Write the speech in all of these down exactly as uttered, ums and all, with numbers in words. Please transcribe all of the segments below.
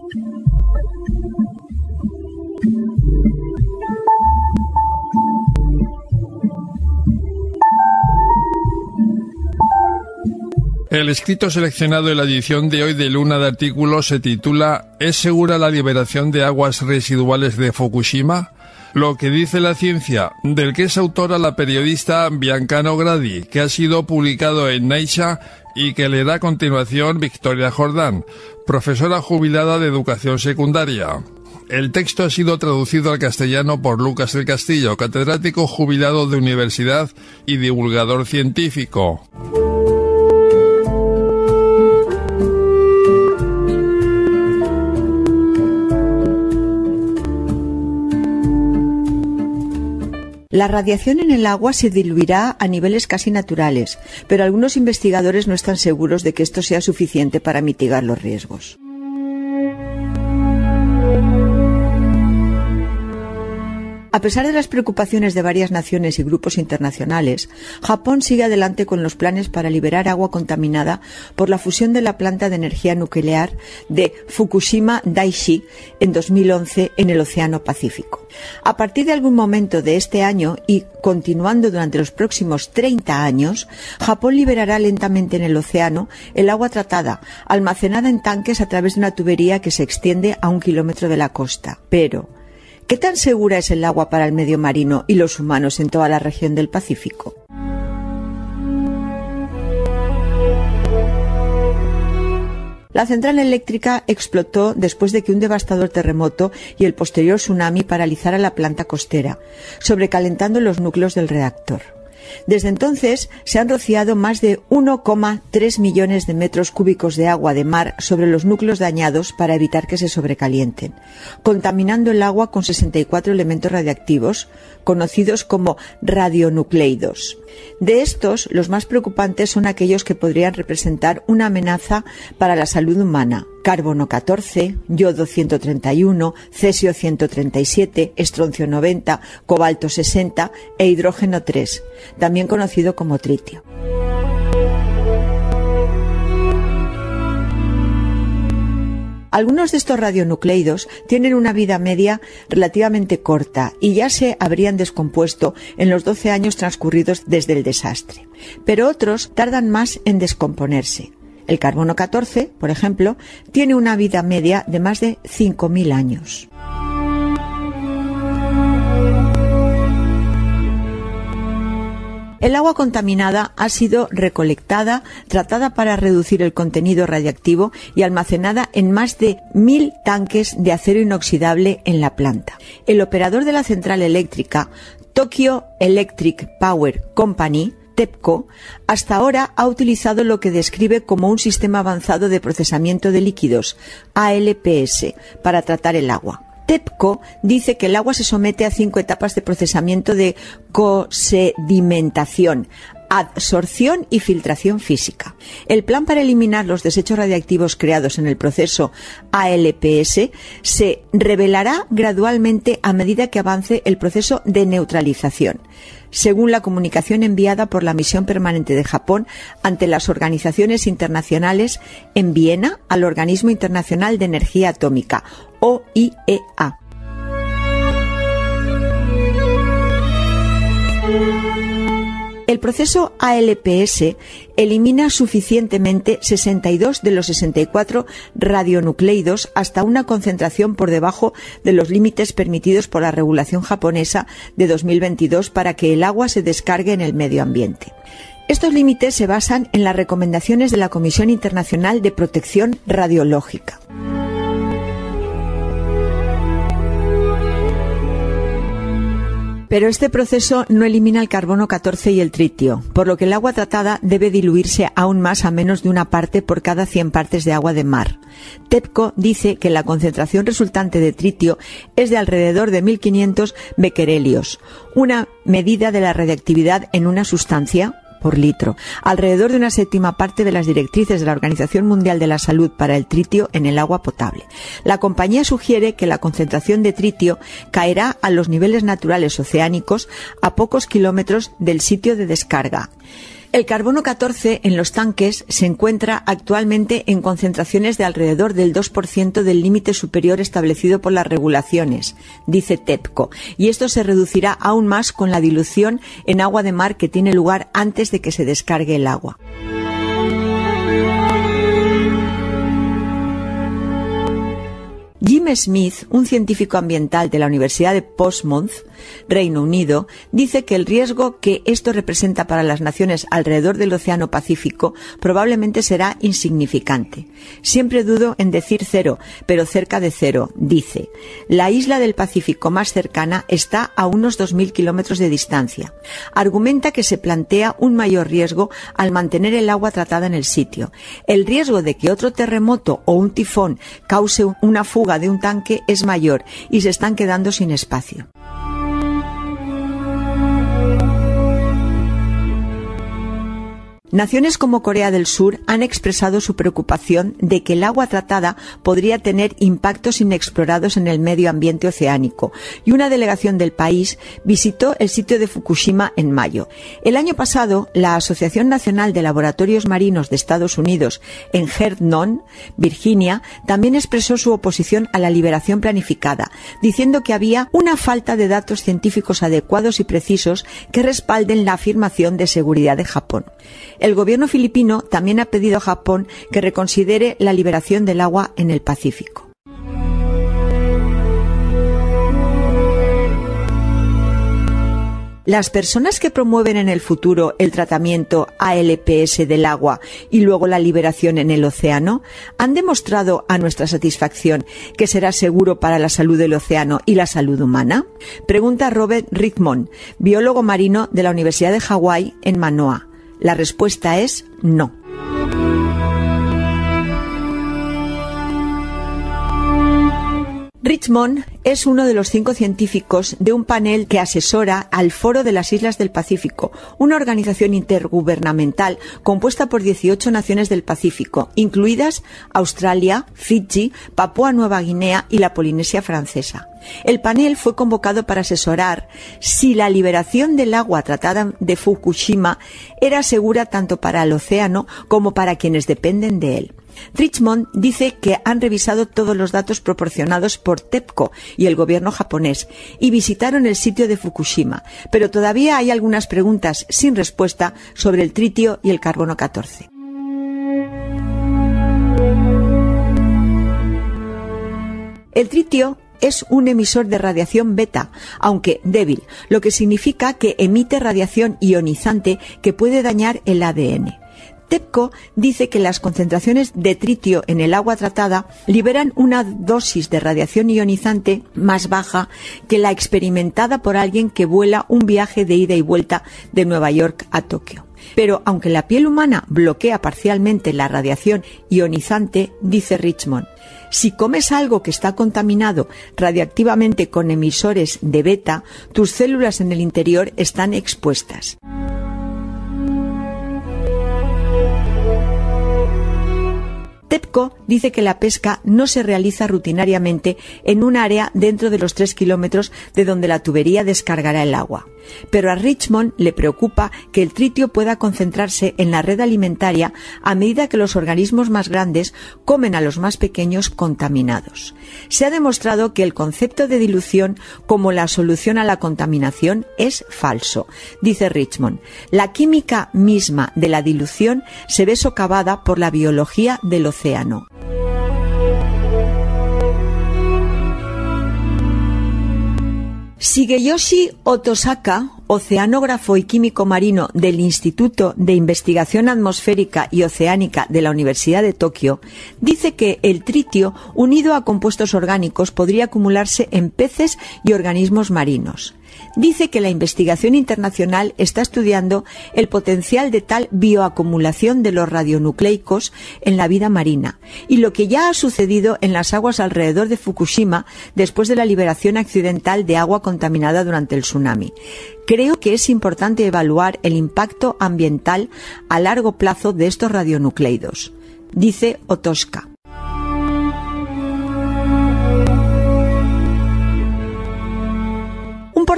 El escrito seleccionado en la edición de hoy de Luna de Artículos se titula ¿Es segura la liberación de aguas residuales de Fukushima? Lo que dice la ciencia, del que es autora la periodista Bianca Nogradi, que ha sido publicado en Nature y que le da a continuación Victoria Jordán, profesora jubilada de educación secundaria. El texto ha sido traducido al castellano por Lucas del Castillo, catedrático jubilado de universidad y divulgador científico. La radiación en el agua se diluirá a niveles casi naturales, pero algunos investigadores no están seguros de que esto sea suficiente para mitigar los riesgos. A pesar de las preocupaciones de varias naciones y grupos internacionales, Japón sigue adelante con los planes para liberar agua contaminada por la fusión de la planta de energía nuclear de Fukushima Daiichi en dos mil once en el Océano Pacífico. A partir de algún momento de este año y continuando durante los próximos treinta años, Japón liberará lentamente en el océano el agua tratada, almacenada en tanques a través de una tubería que se extiende a un kilómetro de la costa. Pero ¿qué tan segura es el agua para el medio marino y los humanos en toda la región del Pacífico? La central eléctrica explotó después de que un devastador terremoto y el posterior tsunami paralizara la planta costera, sobrecalentando los núcleos del reactor. Desde entonces se han rociado más de uno coma tres millones de metros cúbicos de agua de mar sobre los núcleos dañados para evitar que se sobrecalienten, contaminando el agua con sesenta y cuatro elementos radiactivos, conocidos como radionucleidos. De estos, los más preocupantes son aquellos que podrían representar una amenaza para la salud humana: carbono catorce, yodo ciento treinta y uno, cesio ciento treinta y siete, estroncio noventa, cobalto sesenta e hidrógeno tres, también conocido como tritio. Algunos de estos radionucleidos tienen una vida media relativamente corta y ya se habrían descompuesto en los doce años transcurridos desde el desastre, pero otros tardan más en descomponerse. El carbono catorce, por ejemplo, tiene una vida media de más de cinco mil años. El agua contaminada ha sido recolectada, tratada para reducir el contenido radiactivo y almacenada en más de mil tanques de acero inoxidable en la planta. El operador de la central eléctrica, Tokyo Electric Power Company, TEPCO, hasta ahora ha utilizado lo que describe como un sistema avanzado de procesamiento de líquidos, A L P S, para tratar el agua. TEPCO dice que el agua se somete a cinco etapas de procesamiento de cosedimentación, adsorción y filtración física. El plan para eliminar los desechos radiactivos creados en el proceso A L P S se revelará gradualmente a medida que avance el proceso de neutralización, según la comunicación enviada por la Misión Permanente de Japón ante las organizaciones internacionales en Viena al Organismo Internacional de Energía Atómica, O I E A. El proceso A L P S elimina suficientemente sesenta y dos de los sesenta y cuatro radionucleidos hasta una concentración por debajo de los límites permitidos por la regulación japonesa de dos mil veintidós para que el agua se descargue en el medio ambiente. Estos límites se basan en las recomendaciones de la Comisión Internacional de Protección Radiológica. Pero este proceso no elimina el carbono catorce y el tritio, por lo que el agua tratada debe diluirse aún más a menos de una parte por cada cien partes de agua de mar. TEPCO dice que la concentración resultante de tritio es de alrededor de mil quinientos bequerelios, una medida de la radiactividad en una sustancia por litro, alrededor de una séptima parte de las directrices de la Organización Mundial de la Salud para el tritio en el agua potable. La compañía sugiere que la concentración de tritio caerá a los niveles naturales oceánicos a pocos kilómetros del sitio de descarga. El carbono catorce en los tanques se encuentra actualmente en concentraciones de alrededor del dos por ciento del límite superior establecido por las regulaciones, dice TEPCO, y esto se reducirá aún más con la dilución en agua de mar que tiene lugar antes de que se descargue el agua. Jim Smith, un científico ambiental de la Universidad de Portsmouth, Reino Unido, dice que el riesgo que esto representa para las naciones alrededor del Océano Pacífico probablemente será insignificante. Siempre dudo en decir cero, pero cerca de cero, dice. La isla del Pacífico más cercana está a unos dos mil kilómetros de distancia. Argumenta que se plantea un mayor riesgo al mantener el agua tratada en el sitio. El riesgo de que otro terremoto o un tifón cause una fuga de un tanque es mayor y se están quedando sin espacio. Naciones como Corea del Sur han expresado su preocupación de que el agua tratada podría tener impactos inexplorados en el medio ambiente oceánico, y una delegación del país visitó el sitio de Fukushima en mayo. El año pasado, la Asociación Nacional de Laboratorios Marinos de Estados Unidos en Herndon, Virginia, también expresó su oposición a la liberación planificada, diciendo que había una falta de datos científicos adecuados y precisos que respalden la afirmación de seguridad de Japón. El gobierno filipino también ha pedido a Japón que reconsidere la liberación del agua en el Pacífico. Las personas que promueven en el futuro el tratamiento A L P S del agua y luego la liberación en el océano han demostrado a nuestra satisfacción que será seguro para la salud del océano y la salud humana. Pregunta Robert Richmond, biólogo marino de la Universidad de Hawái en Manoa. La respuesta es no. Richmond es uno de los cinco científicos de un panel que asesora al Foro de las Islas del Pacífico, una organización intergubernamental compuesta por dieciocho naciones del Pacífico, incluidas Australia, Fiji, Papúa Nueva Guinea y la Polinesia Francesa. El panel fue convocado para asesorar si la liberación del agua tratada de Fukushima era segura tanto para el océano como para quienes dependen de él. Richmond dice que han revisado todos los datos proporcionados por TEPCO y el gobierno japonés y visitaron el sitio de Fukushima, pero todavía hay algunas preguntas sin respuesta sobre el tritio y el carbono catorce. El tritio es un emisor de radiación beta, aunque débil, lo que significa que emite radiación ionizante que puede dañar el A D N. TEPCO dice que las concentraciones de tritio en el agua tratada liberan una dosis de radiación ionizante más baja que la experimentada por alguien que vuela un viaje de ida y vuelta de Nueva York a Tokio. Pero aunque la piel humana bloquea parcialmente la radiación ionizante, dice Richmond, si comes algo que está contaminado radiactivamente con emisores de beta, tus células en el interior están expuestas. TEPCO dice que la pesca no se realiza rutinariamente en un área dentro de los tres kilómetros de donde la tubería descargará el agua. Pero a Richmond le preocupa que el tritio pueda concentrarse en la red alimentaria a medida que los organismos más grandes comen a los más pequeños contaminados. Se ha demostrado que el concepto de dilución como la solución a la contaminación es falso, dice Richmond. La química misma de la dilución se ve socavada por la biología del océano. Shigeyoshi Otosaka, oceanógrafo y químico marino del Instituto de Investigación Atmosférica y Oceánica de la Universidad de Tokio, dice que el tritio, unido a compuestos orgánicos, podría acumularse en peces y organismos marinos. Dice que la investigación internacional está estudiando el potencial de tal bioacumulación de los radionucleicos en la vida marina y lo que ya ha sucedido en las aguas alrededor de Fukushima después de la liberación accidental de agua contaminada durante el tsunami. Creo que es importante evaluar el impacto ambiental a largo plazo de estos radionucleidos, dice Otoska.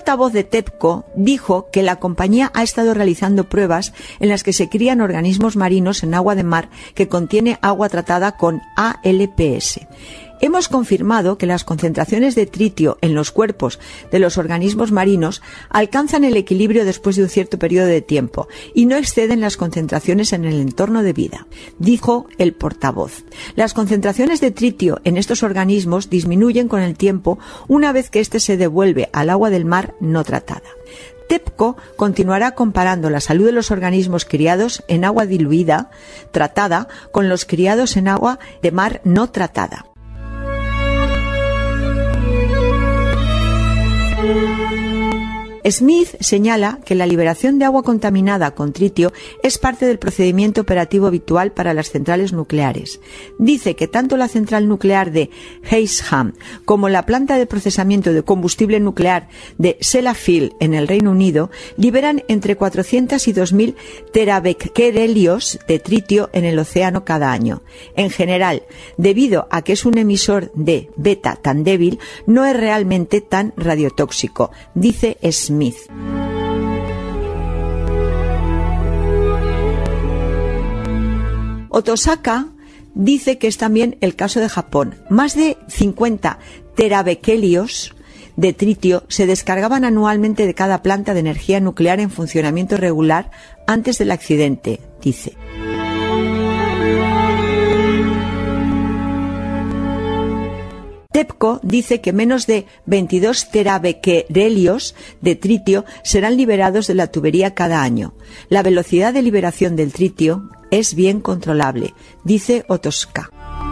portavoz de TEPCO dijo que la compañía ha estado realizando pruebas en las que se crían organismos marinos en agua de mar que contiene agua tratada con A L P S. Hemos confirmado que las concentraciones de tritio en los cuerpos de los organismos marinos alcanzan el equilibrio después de un cierto periodo de tiempo y no exceden las concentraciones en el entorno de vida, dijo el portavoz. Las concentraciones de tritio en estos organismos disminuyen con el tiempo una vez que éste se devuelve al agua del mar no tratada. TEPCO continuará comparando la salud de los organismos criados en agua diluida, tratada, con los criados en agua de mar no tratada. Smith señala que la liberación de agua contaminada con tritio es parte del procedimiento operativo habitual para las centrales nucleares. Dice que tanto la central nuclear de Heysham como la planta de procesamiento de combustible nuclear de Sellafield en el Reino Unido liberan entre cuatrocientos y dos mil terabecquerelios de tritio en el océano cada año. En general, debido a que es un emisor de beta tan débil, no es realmente tan radiotóxico, dice Smith. Smith. Otosaka dice que es también el caso de Japón. Más de cincuenta terabecquelios de tritio se descargaban anualmente de cada planta de energía nuclear en funcionamiento regular antes del accidente, dice. TEPCO dice que menos de veintidós terabecquerelios de tritio serán liberados de la tubería cada año. La velocidad de liberación del tritio es bien controlable, dice Otosaka.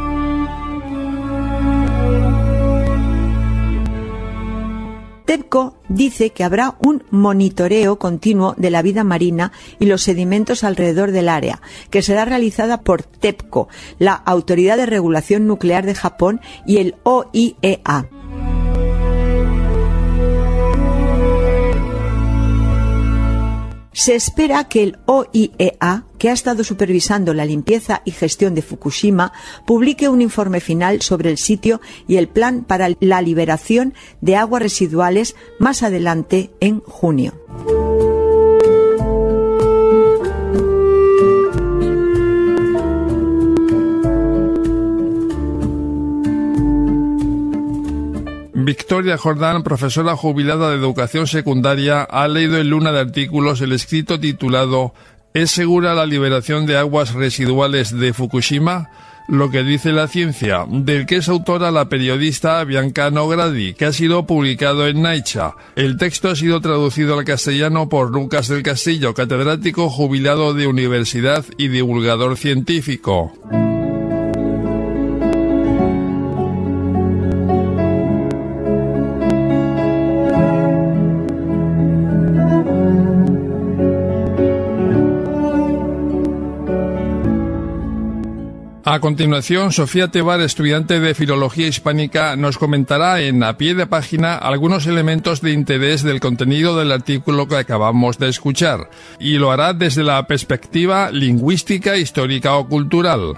TEPCO dice que habrá un monitoreo continuo de la vida marina y los sedimentos alrededor del área, que será realizada por TEPCO, la Autoridad de Regulación Nuclear de Japón y el O I E A. Se espera que el O I E A, que ha estado supervisando la limpieza y gestión de Fukushima, publique un informe final sobre el sitio y el plan para la liberación de aguas residuales más adelante en junio. Victoria Jordán, profesora jubilada de educación secundaria, ha leído en Luna de Artículos el escrito titulado ¿Es segura la liberación de aguas residuales de Fukushima? Lo que dice la ciencia, del que es autora la periodista Bianca Nogradi, que ha sido publicado en Nature. El texto ha sido traducido al castellano por Lucas del Castillo, catedrático jubilado de universidad y divulgador científico. A continuación, Sofía Tebar, estudiante de Filología Hispánica, nos comentará en A Pie de Página algunos elementos de interés del contenido del artículo que acabamos de escuchar, y lo hará desde la perspectiva lingüística, histórica o cultural.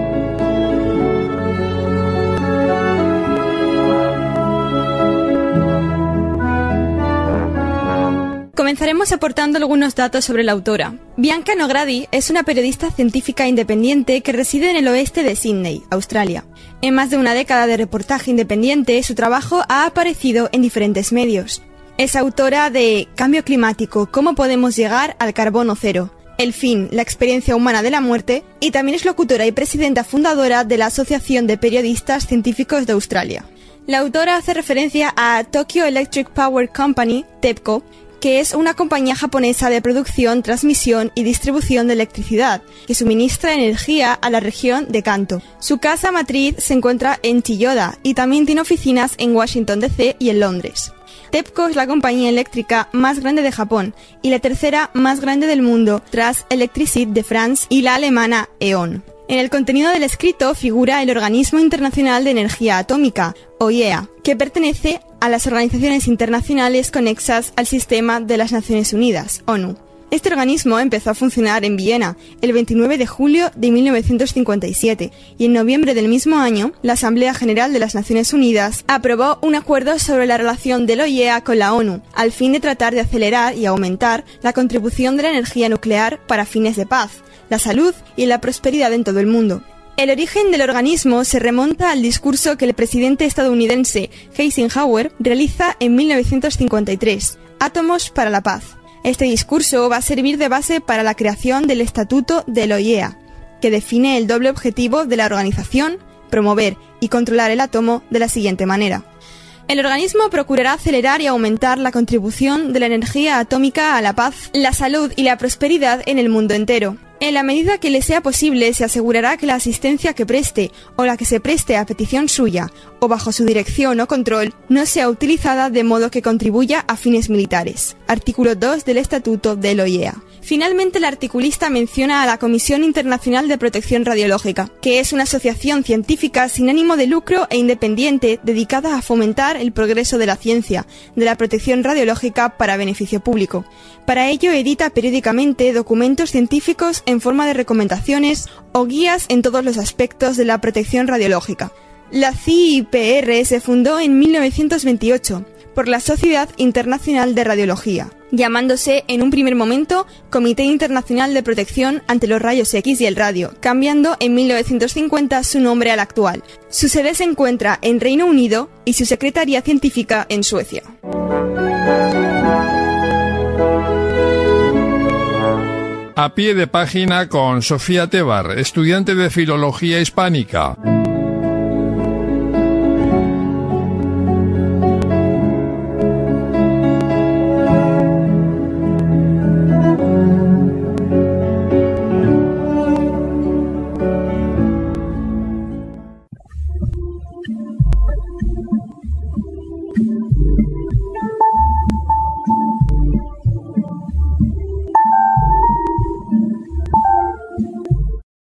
Comenzaremos aportando algunos datos sobre la autora. Bianca Nogradi es una periodista científica independiente que reside en el oeste de Sídney, Australia. En más de una década de reportaje independiente, su trabajo ha aparecido en diferentes medios. Es autora de Cambio climático, cómo podemos llegar al carbono cero, El fin, la experiencia humana de la muerte, y también es locutora y presidenta fundadora de la Asociación de Periodistas Científicos de Australia. La autora hace referencia a Tokyo Electric Power Company, TEPCO, que es una compañía japonesa de producción, transmisión y distribución de electricidad, que suministra energía a la región de Kanto. Su casa matriz se encuentra en Chiyoda y también tiene oficinas en Washington D C y en Londres. TEPCO es la compañía eléctrica más grande de Japón y la tercera más grande del mundo, tras Electricité de France y la alemana E O N. En el contenido del escrito figura el Organismo Internacional de Energía Atómica, o I E A, que pertenece a las organizaciones internacionales conexas al sistema de las Naciones Unidas, ONU. Este organismo empezó a funcionar en Viena el veintinueve de julio de mil novecientos cincuenta y siete y en noviembre del mismo año la Asamblea General de las Naciones Unidas aprobó un acuerdo sobre la relación de la O I E A con la ONU al fin de tratar de acelerar y aumentar la contribución de la energía nuclear para fines de paz, la salud y la prosperidad en todo el mundo. El origen del organismo se remonta al discurso que el presidente estadounidense Eisenhower realiza en mil novecientos cincuenta y tres, Átomos para la Paz. Este discurso va a servir de base para la creación del Estatuto de la O I E A, que define el doble objetivo de la organización, promover y controlar el átomo de la siguiente manera. El organismo procurará acelerar y aumentar la contribución de la energía atómica a la paz, la salud y la prosperidad en el mundo entero. En la medida que le sea posible, se asegurará que la asistencia que preste o la que se preste a petición suya o bajo su dirección o control no sea utilizada de modo que contribuya a fines militares. Artículo dos del Estatuto de la O I E A. Finalmente, el articulista menciona a la Comisión Internacional de Protección Radiológica, que es una asociación científica sin ánimo de lucro e independiente dedicada a fomentar el progreso de la ciencia, de la protección radiológica para beneficio público. Para ello, edita periódicamente documentos científicos en forma de recomendaciones o guías en todos los aspectos de la protección radiológica. La C I P R se fundó en mil novecientos veintiocho por la Sociedad Internacional de Radiología, llamándose en un primer momento Comité Internacional de Protección ante los Rayos X y el Radio, cambiando en mil novecientos cincuenta su nombre al actual. Su sede se encuentra en Reino Unido y su secretaría científica en Suecia. A pie de página con Sofía Tebar, estudiante de Filología Hispánica.